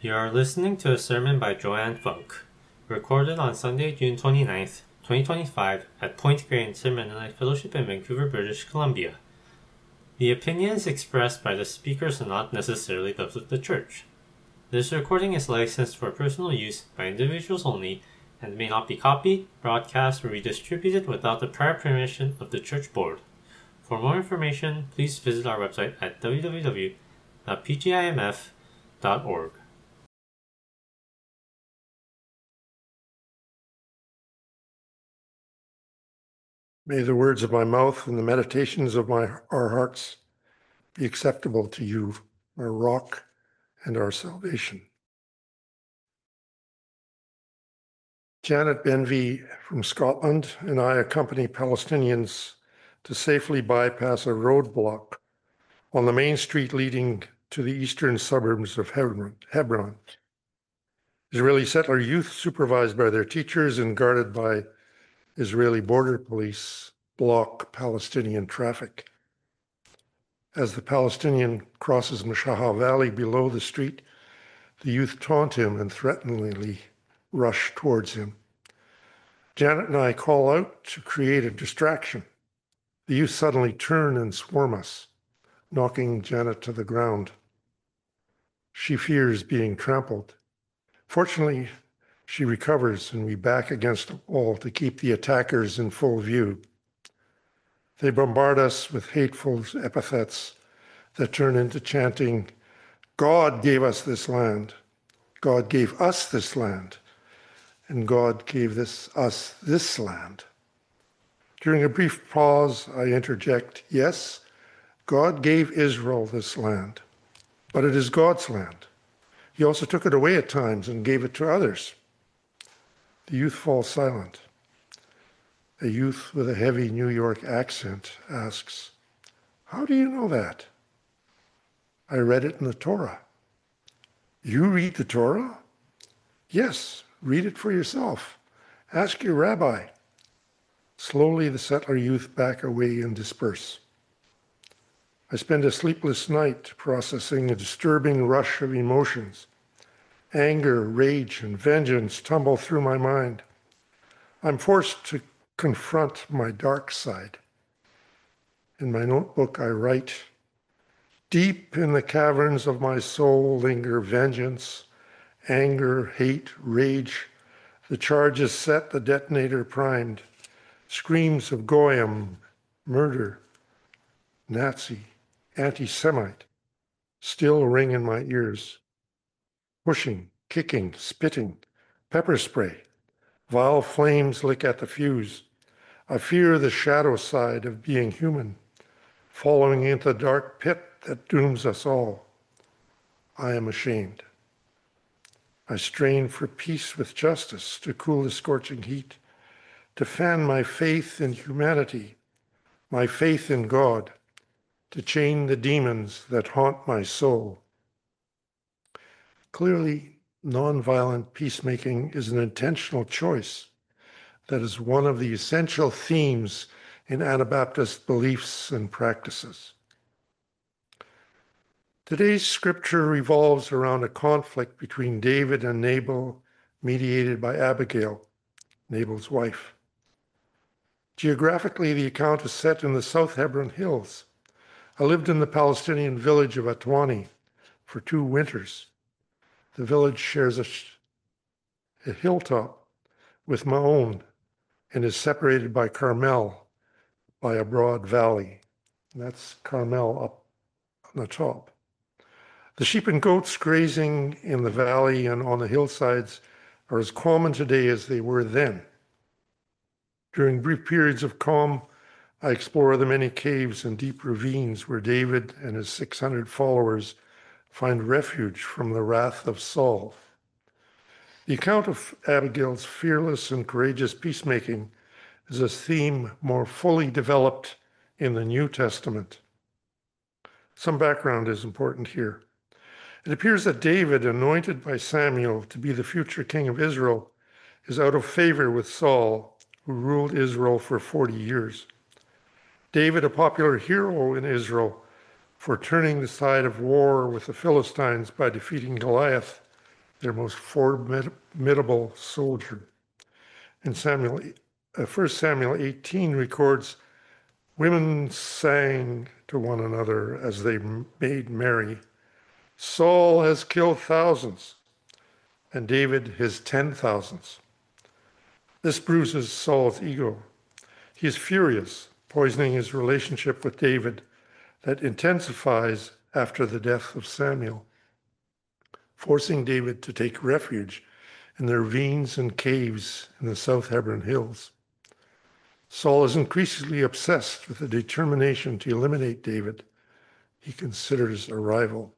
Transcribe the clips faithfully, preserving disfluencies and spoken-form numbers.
You are listening to a sermon by Joanne Funk, recorded on Sunday, June twenty-ninth, twenty twenty-five at Point Grey Intermennonite Fellowship in Vancouver, British Columbia. The opinions expressed by the speakers are not necessarily those of the church. This recording is licensed for personal use by individuals only and may not be copied, broadcast, or redistributed without the prior permission of the church board. For more information, please visit our website at w w w dot p g i m f dot org. May the words of my mouth and the meditations of my our hearts be acceptable to you, our rock and our salvation. Janet Benvey from Scotland and I accompany Palestinians to safely bypass a roadblock on the main street leading to the eastern suburbs of Hebron. Hebron. Israeli settler youth, supervised by their teachers and guarded by Israeli border police, block Palestinian traffic. As the Palestinian crosses Mashaha Valley below the street, the youth taunt him and threateningly rush towards him. Janet and I call out to create a distraction. The youth suddenly turn and swarm us, knocking Janet to the ground. She fears being trampled. Fortunately, she recovers and we back against a wall to keep the attackers in full view. They bombard us with hateful epithets that turn into chanting, "God gave us this land. God gave us this land. And God gave this us this land." During a brief pause, I interject, yes, God gave Israel this land, but it is God's land. He also took it away at times and gave it to others. The youth falls silent. A youth with a heavy New York accent asks, "How do you know that?" "I read it in the Torah." "You read the Torah?" "Yes, read it for yourself. Ask your rabbi." Slowly, the settler youth back away and disperse. I spend a sleepless night processing a disturbing rush of emotions. Anger, rage, and vengeance tumble through my mind. I'm forced to confront my dark side. In my notebook, I write, "Deep in the caverns of my soul linger vengeance, anger, hate, rage. The charge is set, the detonator primed. Screams of goyim, murder, Nazi, anti-Semite still ring in my ears. Pushing, kicking, spitting, pepper spray. Vile flames lick at the fuse. I fear the shadow side of being human, following into the dark pit that dooms us all. I am ashamed. I strain for peace with justice to cool the scorching heat, to fan my faith in humanity, my faith in God, to chain the demons that haunt my soul. Clearly, nonviolent peacemaking is an intentional choice that is one of the essential themes in Anabaptist beliefs and practices. Today's scripture revolves around a conflict between David and Nabal, mediated by Abigail, Nabal's wife. Geographically, the account is set in the South Hebron Hills. I lived in the Palestinian village of Atwani for two winters. The village shares a, a hilltop with Maon and is separated by Carmel by a broad valley. And that's Carmel up on the top. The sheep and goats grazing in the valley and on the hillsides are as common today as they were then. During brief periods of calm, I explore the many caves and deep ravines where David and his six hundred followers find refuge from the wrath of Saul. The account of Abigail's fearless and courageous peacemaking is a theme more fully developed in the New Testament. Some background is important here. It appears that David, anointed by Samuel to be the future king of Israel, is out of favor with Saul, who ruled Israel for forty years. David, a popular hero in Israel for turning the side of war with the Philistines by defeating Goliath, their most formidable soldier. In Samuel, uh, First Samuel eighteen records, women sang to one another as they made merry. Saul has killed thousands, and David his ten thousands. This bruises Saul's ego. He is furious, poisoning his relationship with David that intensifies after the death of Samuel, forcing David to take refuge in the ravines and caves in the South Hebron Hills. Saul is increasingly obsessed with the determination to eliminate David he considers a rival.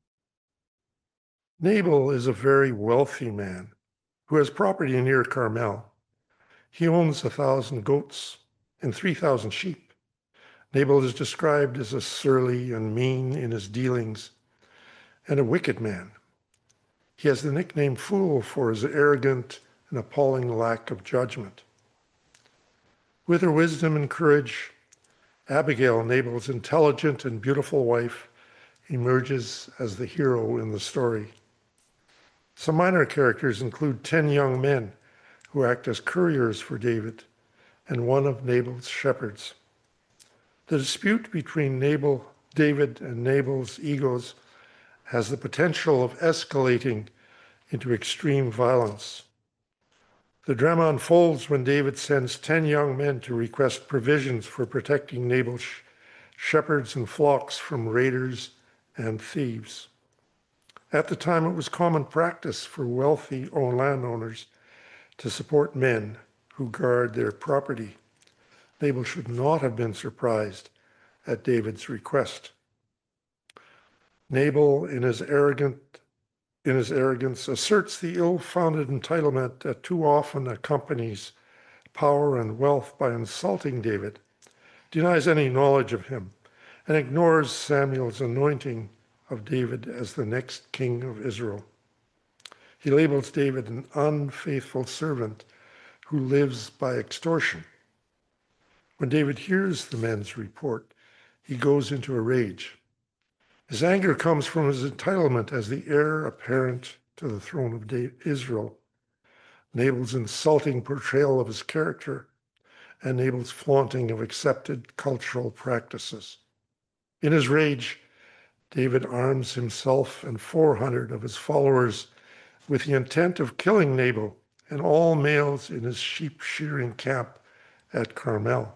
Nabal is a very wealthy man who has property near Carmel. He owns a thousand goats and three thousand sheep. Nabal is described as a surly and mean in his dealings and a wicked man. He has the nickname Fool for his arrogant and appalling lack of judgment. With her wisdom and courage, Abigail, Nabal's intelligent and beautiful wife, emerges as the hero in the story. Some minor characters include ten young men who act as couriers for David and one of Nabal's shepherds. The dispute between Nabal, David and Nabal's egos has the potential of escalating into extreme violence. The drama unfolds when David sends ten young men to request provisions for protecting Nabal's shepherds and flocks from raiders and thieves. At the time, it was common practice for wealthy landowners to support men who guard their property. Nabal should not have been surprised at David's request. Nabal, in his arrogant in his arrogance, asserts the ill-founded entitlement that too often accompanies power and wealth by insulting David, denies any knowledge of him, and ignores Samuel's anointing of David as the next king of Israel. He labels David an unfaithful servant who lives by extortion. When David hears the men's report, he goes into a rage. His anger comes from his entitlement as the heir apparent to the throne of Israel, Nabal's insulting portrayal of his character, and Nabal's flaunting of accepted cultural practices. In his rage, David arms himself and four hundred of his followers with the intent of killing Nabal and all males in his sheep shearing camp at Carmel.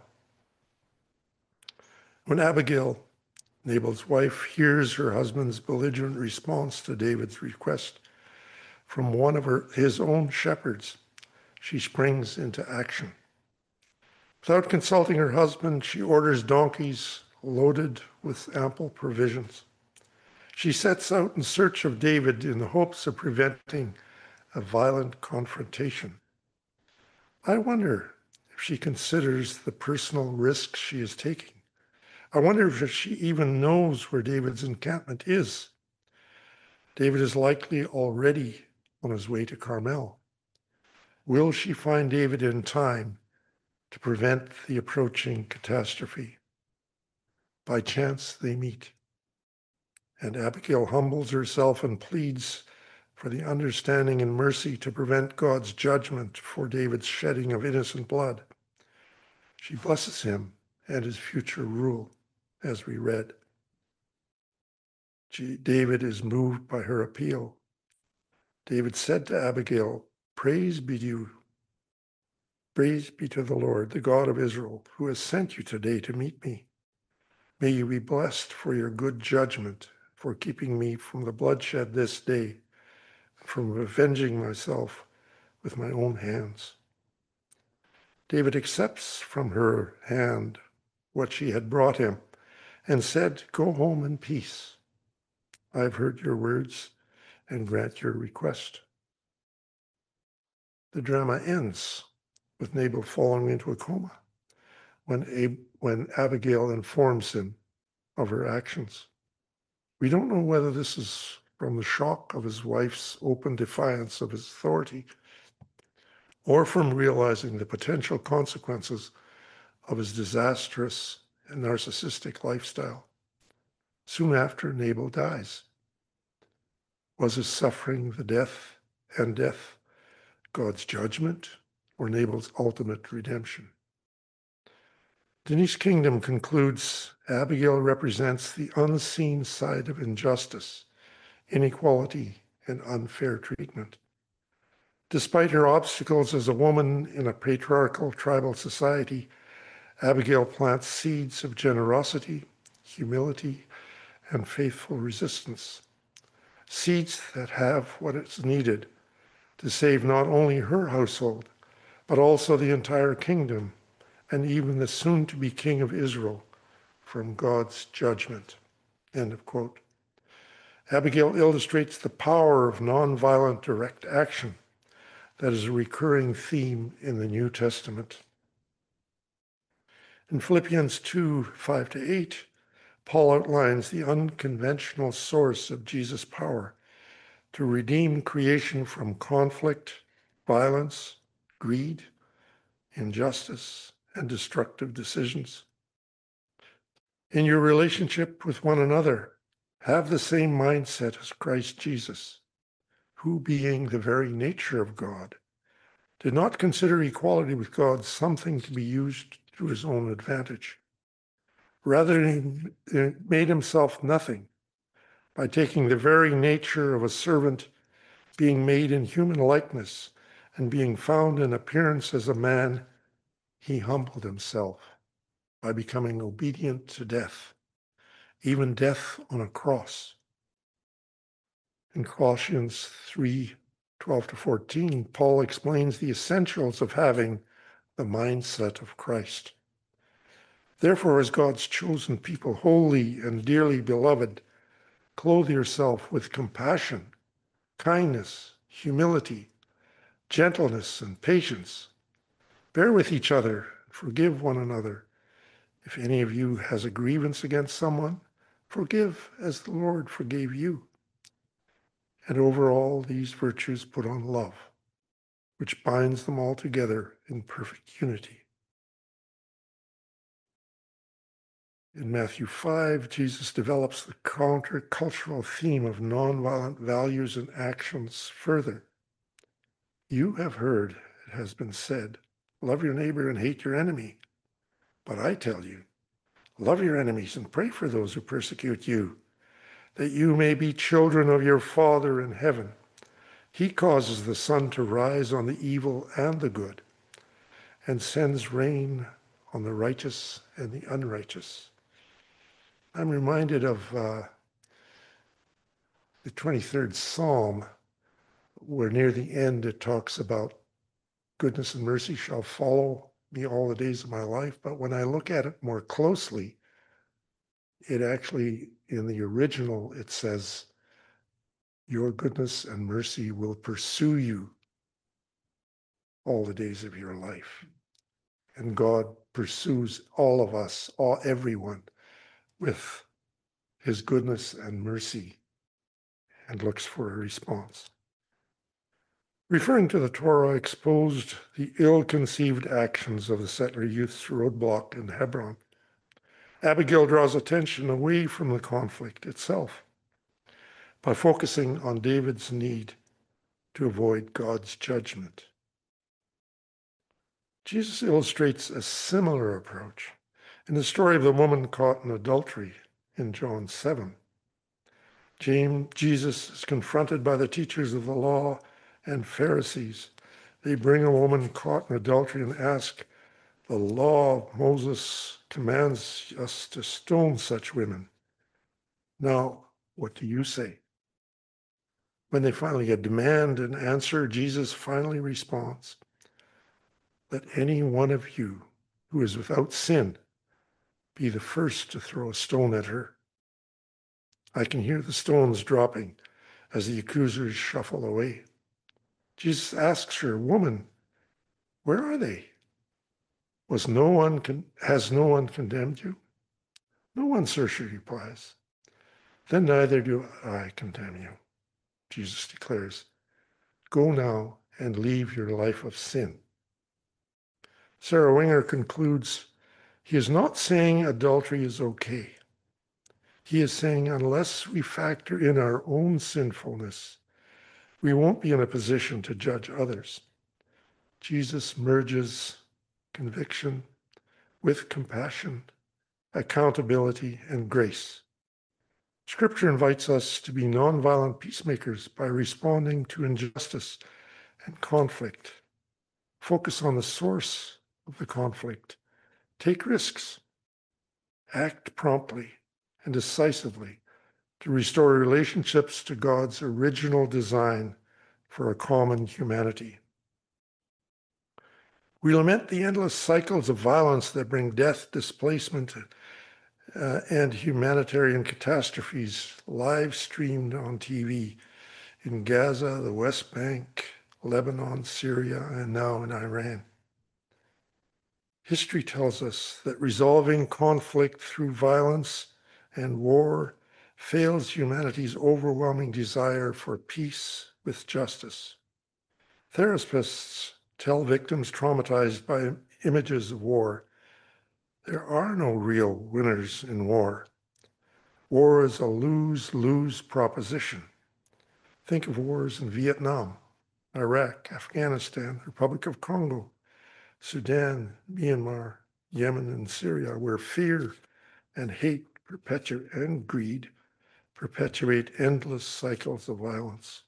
When Abigail, Nabal's wife, hears her husband's belligerent response to David's request from one of her, his own shepherds, she springs into action. Without consulting her husband, she orders donkeys loaded with ample provisions. She sets out in search of David in the hopes of preventing a violent confrontation. I wonder if she considers the personal risks she is taking. I wonder if she even knows where David's encampment is. David is likely already on his way to Carmel. Will she find David in time to prevent the approaching catastrophe? By chance, they meet, and Abigail humbles herself and pleads for the understanding and mercy to prevent God's judgment for David's shedding of innocent blood. She blesses him and his future rule, as we read. David is moved by her appeal. David said to Abigail, "Praise be to you. Praise be to the Lord, the God of Israel, who has sent you today to meet me. May you be blessed for your good judgment, for keeping me from the bloodshed this day, from avenging myself with my own hands." David accepts from her hand what she had brought him and said, "Go home in peace. I have heard your words and grant your request." The drama ends with Nabal falling into a coma when, Ab- when Abigail informs him of her actions. We don't know whether this is from the shock of his wife's open defiance of his authority or from realizing the potential consequences of his disastrous and narcissistic lifestyle. Soon after, Nabal dies. Was his suffering the death and death, God's judgment, or Nabal's ultimate redemption. Denise Kingdom concludes, Abigail represents the unseen side of injustice, inequality, and unfair treatment. Despite her obstacles as a woman in a patriarchal tribal society, Abigail plants seeds of generosity, humility, and faithful resistance. Seeds that have what is needed to save not only her household, but also the entire kingdom and even the soon-to-be king of Israel from God's judgment. End of quote. Abigail illustrates the power of nonviolent direct action that is a recurring theme in the New Testament. In Philippians two, five to eight, Paul outlines the unconventional source of Jesus' power to redeem creation from conflict, violence, greed, injustice, and destructive decisions. In your relationship with one another, have the same mindset as Christ Jesus, who, being the very nature of God, did not consider equality with God something to be used to his own advantage. Rather, he made himself nothing by taking the very nature of a servant, being made in human likeness, and being found in appearance as a man, he humbled himself by becoming obedient to death, even death on a cross. In Colossians three, twelve to fourteen, Paul explains the essentials of having the mindset of Christ. Therefore, as God's chosen people, holy and dearly beloved, clothe yourself with compassion, kindness, humility, gentleness, and patience. Bear with each other, and forgive one another. If any of you has a grievance against someone, forgive as the Lord forgave you. And over all these virtues put on love, which binds them all together in perfect unity. In Matthew five, Jesus develops the countercultural theme of nonviolent values and actions further. You have heard, it has been said, love your neighbor and hate your enemy. But I tell you, love your enemies and pray for those who persecute you, that you may be children of your Father in heaven. He causes the sun to rise on the evil and the good, and sends rain on the righteous and the unrighteous. I'm reminded of uh, the twenty-third Psalm, where near the end it talks about goodness and mercy shall follow me all the days of my life. But when I look at it more closely, it actually, in the original, it says, your goodness and mercy will pursue you all the days of your life. And God pursues all of us, all everyone, with his goodness and mercy, and looks for a response. Referring to the Torah, exposed the ill-conceived actions of the settler youth's roadblock in Hebron. Abigail draws attention away from the conflict itself by focusing on David's need to avoid God's judgment. Jesus illustrates a similar approach in the story of the woman caught in adultery in John seven. James, Jesus is confronted by the teachers of the law and Pharisees. They bring a woman caught in adultery and ask, the law of Moses commands us to stone such women. Now, what do you say? When they finally demand an answer, Jesus finally responds, let any one of you who is without sin be the first to throw a stone at her. I can hear the stones dropping as the accusers shuffle away. Jesus asks her, woman, where are they? Was no one con- has no one condemned you? No one, sir, she replies. Then neither do I condemn you, Jesus declares. Go now and leave your life of sin. Sarah Winger concludes, he is not saying adultery is okay. He is saying unless we factor in our own sinfulness, we won't be in a position to judge others. Jesus merges conviction with compassion, accountability, and grace. Scripture invites us to be nonviolent peacemakers by responding to injustice and conflict. Focus on the source of the conflict. Take risks. Act promptly and decisively to restore relationships to God's original design for a common humanity. We lament the endless cycles of violence that bring death, displacement, uh, and humanitarian catastrophes live streamed on T V in Gaza, the West Bank, Lebanon, Syria, and now in Iran. History tells us that resolving conflict through violence and war fails humanity's overwhelming desire for peace with justice. Therapists tell victims traumatized by images of war, there are no real winners in war. War is a lose-lose proposition. Think of wars in Vietnam, Iraq, Afghanistan, Republic of Congo, Sudan, Myanmar, Yemen, and Syria, where fear and hate perpetuate and greed perpetuate endless cycles of violence.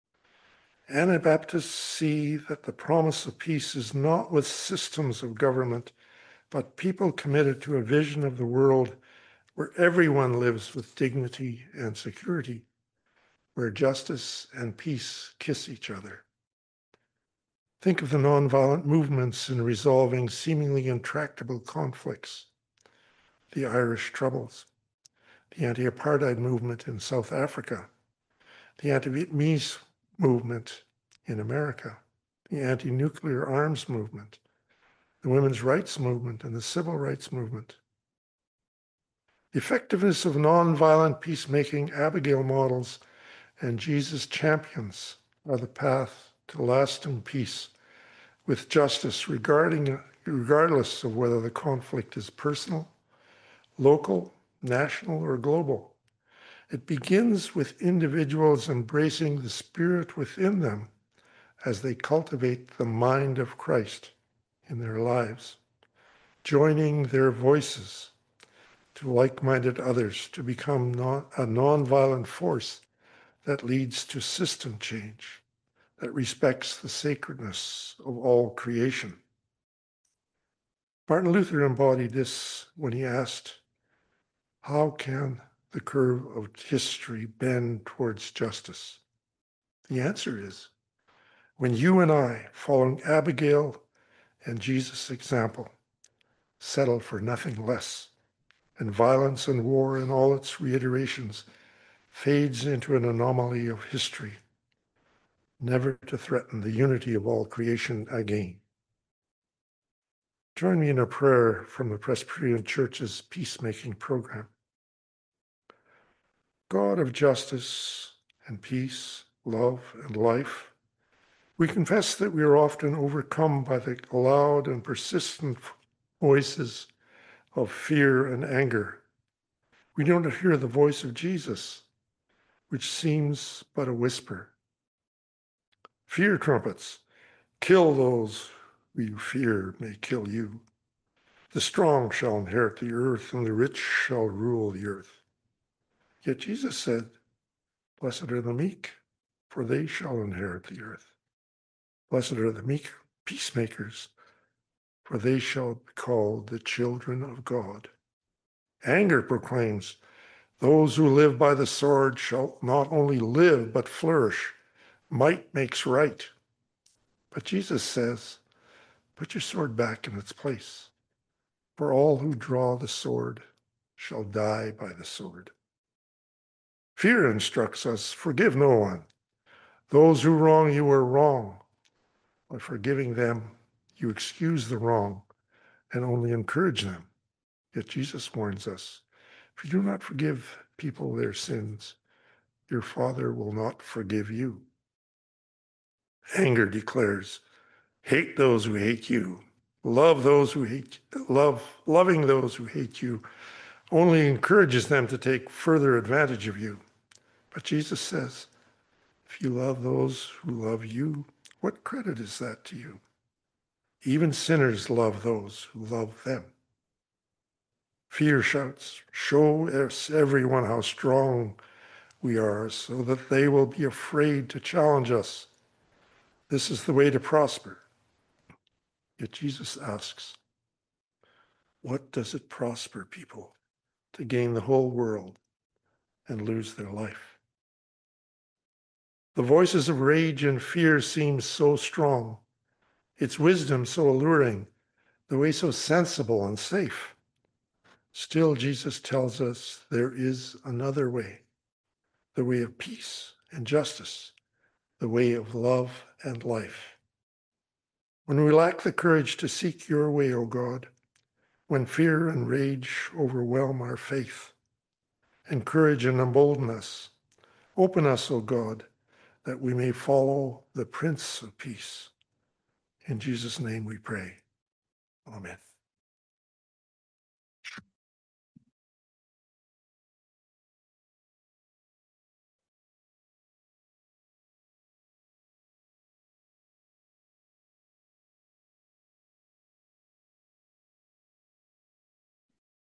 Anabaptists see that the promise of peace is not with systems of government, but people committed to a vision of the world where everyone lives with dignity and security, where justice and peace kiss each other. Think of the nonviolent movements in resolving seemingly intractable conflicts, the Irish Troubles, the anti-apartheid movement in South Africa, the anti-Vietnamese movement in America, the anti-nuclear arms movement, the women's rights movement, and the civil rights movement. The effectiveness of nonviolent peacemaking, Abigail models, and Jesus champions are the path to lasting peace with justice regarding, regardless of whether the conflict is personal, local, national, or global. It begins with individuals embracing the spirit within them as they cultivate the mind of Christ in their lives, joining their voices to like-minded others to become non, a nonviolent force that leads to system change, that respects the sacredness of all creation. Martin Luther embodied this when he asked, how can the curve of history bend towards justice? The answer is, when you and I, following Abigail and Jesus' example, settle for nothing less, and violence and war in all its reiterations fades into an anomaly of history, never to threaten the unity of all creation again. Join me in a prayer from the Presbyterian Church's peacemaking program. God of justice and peace, love and life, we confess that we are often overcome by the loud and persistent voices of fear and anger. We do not hear the voice of Jesus, which seems but a whisper. Fear trumpets, kill those who you fear may kill you. The strong shall inherit the earth, and the rich shall rule the earth. Yet Jesus said, blessed are the meek, for they shall inherit the earth. Blessed are the meek peacemakers, for they shall be called the children of God. Anger proclaims, those who live by the sword shall not only live, but flourish. Might makes right. But Jesus says, put your sword back in its place, for all who draw the sword shall die by the sword. Fear instructs us, forgive no one. Those who wrong you are wrong. By forgiving them, you excuse the wrong and only encourage them. Yet Jesus warns us, if you do not forgive people their sins, your Father will not forgive you. Anger declares, hate those who hate you. Love those who hate, love, loving those who hate you only encourages them to take further advantage of you. But Jesus says, If you love those who love you, what credit is that to you? Even sinners love those who love them. Fear shouts, show us everyone how strong we are so that they will be afraid to challenge us. This is the way to prosper. Yet Jesus asks, what does it prosper people to gain the whole world and lose their life? The voices of rage and fear seem so strong, its wisdom so alluring, the way so sensible and safe. Still, Jesus tells us there is another way, the way of peace and justice, the way of love and life. When we lack the courage to seek your way, O God, when fear and rage overwhelm our faith, encourage and embolden us, open us, O God, that we may follow the Prince of Peace. In Jesus' name we pray. Amen.